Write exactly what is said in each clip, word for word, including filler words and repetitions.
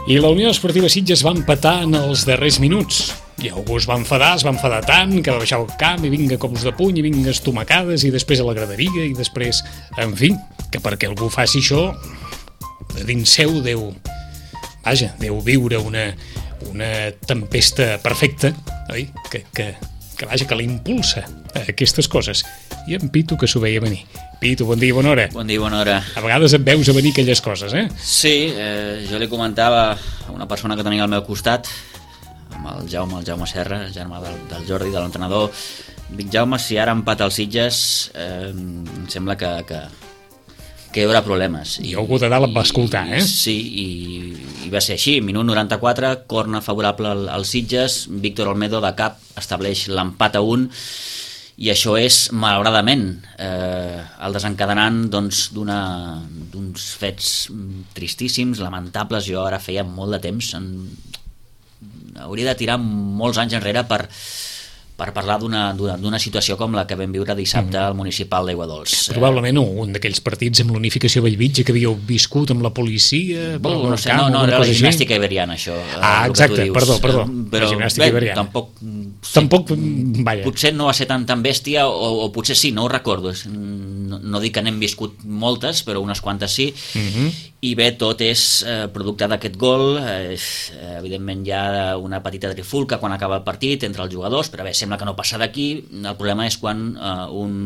I la Unió Esportiva Sitges va empatar en els darrers minuts. I algú es va enfadar, es va enfadar tant, que va baixar al camp i vinga cops de puny, i vinga estomacades, i després a la graderia, i després... En fi, que perquè algú faci això, de dins seu deu... Vaja, deu viure una, una tempesta perfecta, oi? Que, que, que vaja, que l'impulsa a aquestes coses. I en Pitu, que s'ho veia venir. Pitu, bon dia, bona hora. Bon dia, bona hora. A vegades et veus a venir aquelles coses, eh? Sí, eh, jo li comentava a una persona que tenia al meu costat, amb el Jaume, el Jaume Serra, el germà del, del Jordi, de l'entrenador. Dic, Jaume, si ara empata els Sitges, eh, em sembla que, que, que hi haurà problemes. I algú de dalt et va escoltar, eh? Sí, i, i va ser així. Minut noranta-quatre, corna favorable al, als Sitges, Víctor Olmedo de cap estableix l'empat a un, i això és, malauradament, eh, el desencadenant doncs, d'una, d'uns fets tristíssims, lamentables. Jo ara feia molt de temps, en... hauria de tirar molts anys enrere per, per parlar d'una, d'una, d'una situació com la que vam viure dissabte al municipal d'Aiguadols. Probablement un d'aquells partits amb l'unificació Bellvitge que havíeu viscut amb la policia... Bon, no sé, no, no, era la gimnàstica iberiana, això. Ah, exacte, perdó, perdó. Però bé, tampoc... Sí, tampoc, vaja. Potser no va ser tan, tan bèstia, o, o potser sí, no ho recordo. No, no dic que n'hem viscut moltes, però unes quantes sí. Uh-huh. I bé, tot és eh, producte d'aquest gol. Eh, evidentment hi ha una petita trifulca quan acaba el partit entre els jugadors, però bé, sembla que no passa d'aquí. El problema és quan eh, un...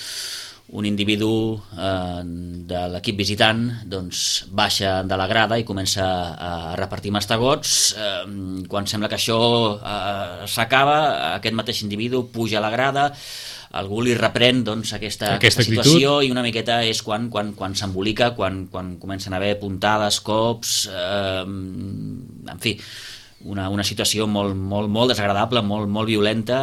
un individu eh, de l'equip visitant doncs, baixa de la grada i comença a repartir mastegots. Eh, quan sembla que això eh, s'acaba, aquest mateix individu puja a la grada, algú li reprèn doncs, aquesta, aquesta, aquesta situació, i una miqueta és quan, quan, quan s'embolica, quan, quan comencen a haver puntades, cops, eh, en fi, una, una situació molt, molt, molt desagradable, molt, molt violenta,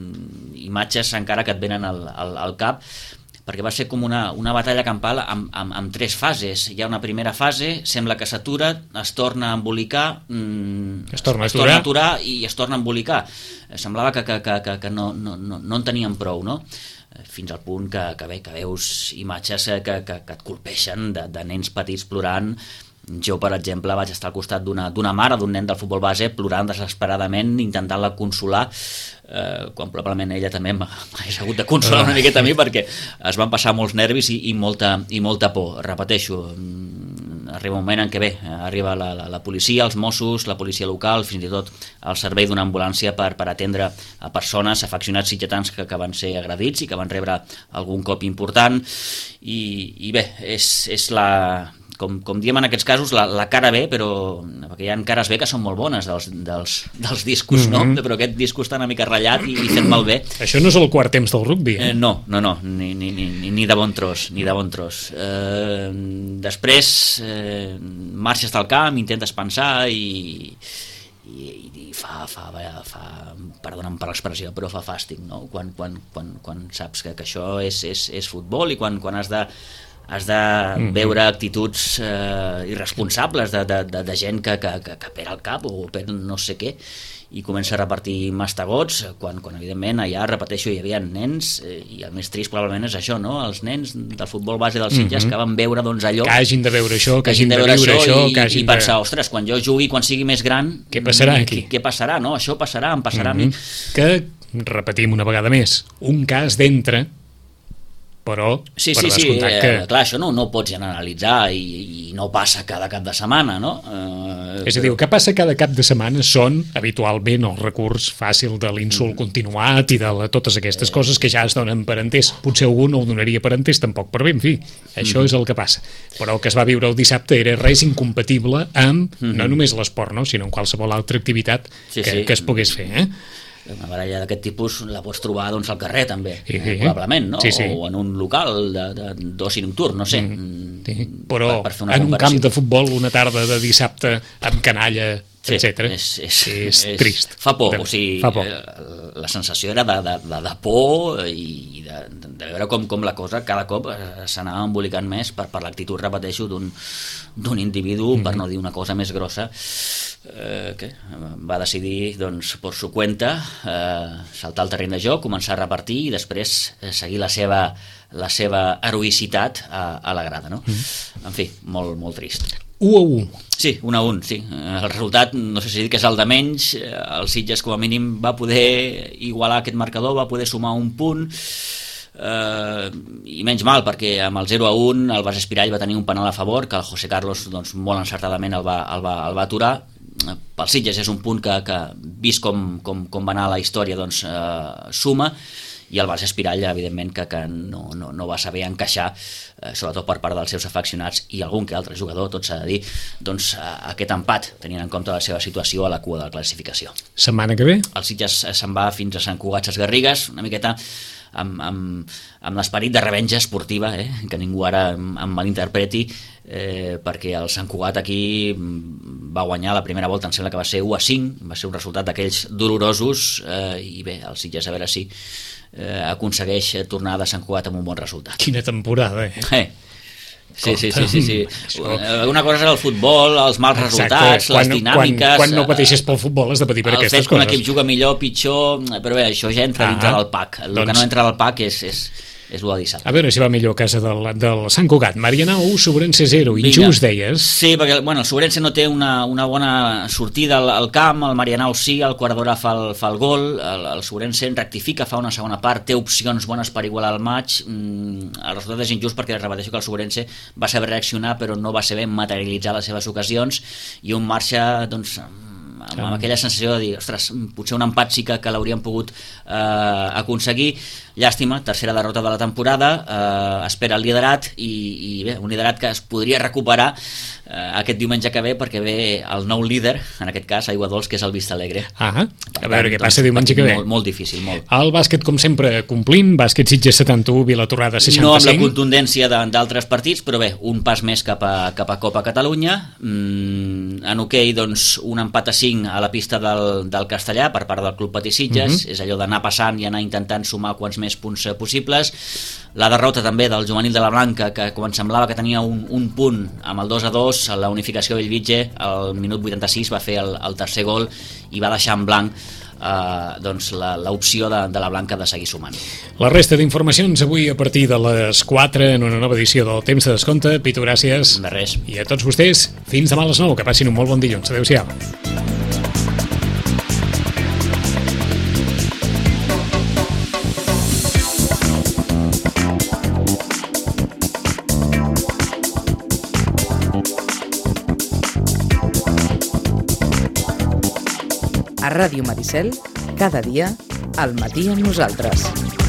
imatges encara que et venen al, al, al cap, perquè va ser com una, una batalla campal amb, amb, amb tres fases. Hi ha una primera fase, sembla que s'atura, es torna a embolicar, mmm, es, torna es, es torna a aturar i es torna a embolicar. Semblava que, que, que, que no, no, no, no en tenien prou, no? Fins al punt que, que, bé, que veus imatges que, que, que et colpeixen de, de nens petits plorant. Jo, per exemple, vaig estar al costat d'una, d'una mare d'un nen del futbol base plorant desesperadament, intentant-la consolar, eh, quan probablement ella també m'hagués hagut de consolar una miqueta a mi, perquè es van passar molts nervis i, i, molta, i molta por. Repeteixo, arriba un moment en què bé, arriba la, la, la policia, els Mossos, la policia local, fins i tot el servei d'una ambulància per, per atendre a persones, afeccionats sitgetans que, que van ser agredits i que van rebre algun cop important, i, i bé, és, és la... Com, com diem en aquests casos, la, la cara B, però perquè hi ha cares B que són molt bones dels, dels, dels discos, mm-hmm. no? Però aquest disc està una mica ratllat i, i fet malbé. Això no és el quart temps del rugby, eh? eh no, no, no, ni, ni, ni, ni de bon tros, ni de bon tros. Eh, després eh, marxes del camp, intentes pensar i, i, i fa, fa, fa, perdona'm per l'expressió, però fa fàstic, no? Quan, quan, quan, quan saps que, que això és, és, és futbol, i quan, quan has de has de veure actituds eh, irresponsables de, de, de, de gent que, que, que, que perd el cap o perd no sé què, i comença a repartir mastegots, quan, quan evidentment allà, repeteixo, hi havia nens, eh, i el més trist probablement és això, no? Els nens del futbol base dels Sitges mm-hmm. que van veure doncs, allò, que hagin de veure això, que, que hagin de, de viure això, i, que hagin i pensar, de... ostres, quan jo jugui, quan sigui més gran, què passarà aquí? Què, què passarà, no? Això passarà, em passarà mm-hmm. a mi. Que, repetim una vegada més, un cas d'entre, però sí, per sí, sí, que... eh, clar, això no, no ho pots analitzar i, i no passa cada cap de setmana, no? Eh, és a dir, el que passa cada cap de setmana són habitualment el recurs fàcil de l'insult mm. continuat i de la, totes aquestes eh... coses que ja es donen per entès. Potser algú no ho donaria per entès tampoc, però bé, en fi, això mm. és el que passa. Però el que es va viure el dissabte era res incompatible amb mm-hmm. no només l'esport, no? Sinó amb qualsevol altra activitat sí, que, sí. que es pogués fer, eh? Una baralla d'aquest tipus la pots trobar doncs, al carrer també, sí, sí. probablement, no? Sí, sí. O en un local de, de, d'oci nocturn, no sé. Mm, sí. Però per, per en un camp de futbol una tarda de dissabte amb canalla, sí, etcètera, és, és, és, és trist. Fa por, de, o sigui, fa por. La sensació era de, de, de, de por i de, de veure com, com la cosa cada cop s'anava embolicant més per, per l'actitud, repeteixo, d'un, d'un individu, mm-hmm. per no dir una cosa més grossa, eh, que va decidir, doncs, per su cuenta, eh, saltar al terreny de joc, començar a repartir i després eh, seguir la seva, la seva heroïcitat a, a la grada, no? Mm-hmm. En fi, molt, molt trist. u a u. Sí, un a un, sí. El resultat, no sé si dir que és el de menys, el Sitges com a mínim va poder igualar aquest marcador, va poder sumar un punt, eh, i menys mal, perquè amb el zero a un el Bas Espirall va tenir un penal a favor, que el José Carlos doncs, molt encertadament el va, el va, el va aturar. Pel Sitges és un punt que, que vist com, com, com va anar la història, doncs eh, suma, i el Bas Espirall, evidentment, que, que no, no, no va saber encaixar, eh, sobretot per part dels seus afeccionats i algun que altre jugador, tot s'ha de dir, doncs, eh, aquest empat, tenint en compte la seva situació a la cua de la classificació. Setmana que ve? El Sitges se'n va fins a Sant Cugat Sesgarrigues, una miqueta amb, amb, amb l'esperit de revenja esportiva, eh? Que ningú ara em, em malinterpreti, eh, perquè el Sant Cugat aquí va guanyar la primera volta, em sembla que va ser u a cinc, va ser un resultat d'aquells dolorosos, eh, i bé, el Sitges a veure si eh, aconsegueix tornar de Sant Cugat amb un bon resultat. Quina temporada, eh? Eh. Sí, sí, sí, sí, sí. Una cosa és el futbol, els mals resultats, quan, les dinàmiques... Quan, quan no pateixes pel futbol has de patir per aquestes coses. El fet que un equip juga millor, pitjor... Però bé, això ja entra ah, dintre del pack. El doncs... que no entra del pack és... és és el de dissabte. A veure si va millor a casa del, del Sant Cugat. Marianao u, Sobrense zero, injust deies. Sí, perquè bueno, el Sobrense no té una, una bona sortida al, al camp, el Marianao sí, el quart d'hora fa, el, fa el gol, el, el Sobrense rectifica, fa una segona part, té opcions bones per igualar el maig, mm, el resultat és injust perquè repeteixo que el Sobrense va saber reaccionar però no va saber materialitzar les seves ocasions i un marxa, doncs, amb, amb aquella sensació de dir, ostres, potser un empat sí que, que l'hauríem pogut eh, aconseguir. Llàstima, tercera derrota de la temporada, eh, espera el liderat i, i bé, un liderat que es podria recuperar eh, aquest diumenge que ve perquè ve el nou líder, en aquest cas Aiguadols, que és el Vista Alegre. Ah, a veure què passa diumenge que ve. Molt, molt difícil, molt. El bàsquet, com sempre, complint, bàsquet Sitges setanta-u, Vilatorrada seixanta-cinc. No amb la contundència d'altres partits, però bé, un pas més cap a, cap a Copa Catalunya. Mm, en hoquei, doncs, un empat a cinc a la pista del, del Castellà per part del Club Patí Sitges, uh-huh. És allò d'anar passant i anar intentant sumar quants més punts possibles. La derrota també del juvenil de la Blanca, que quan semblava que tenia un, un punt amb el dos a dos, a la unificació Bellvitge al minut vuitanta-sis va fer el, el tercer gol i va deixar en blanc eh, doncs l'opció de, de la Blanca de seguir sumant. La resta d'informacions avui a partir de les quatre en una nova edició del Temps de Descompte. Pitu, gràcies. De res. I a tots vostès, fins demà a les nou, que passin un molt bon dilluns. Adéu-siau. A Ràdio Maricel, cada dia, al matí amb nosaltres.